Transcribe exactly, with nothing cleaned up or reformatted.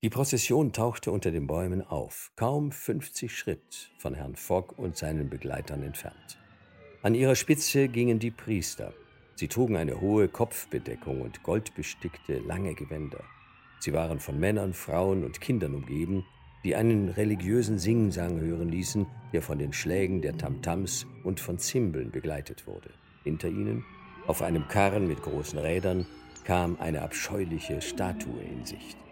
Die Prozession tauchte unter den Bäumen auf, kaum fünfzig Schritt von Herrn Fogg und seinen Begleitern entfernt. An ihrer Spitze gingen die Priester. Sie trugen eine hohe Kopfbedeckung und goldbestickte lange Gewänder. Sie waren von Männern, Frauen und Kindern umgeben, die einen religiösen Singsang hören ließen, der von den Schlägen der Tamtams und von Zimbeln begleitet wurde. Hinter ihnen, auf einem Karren mit großen Rädern, kam eine abscheuliche Statue in Sicht.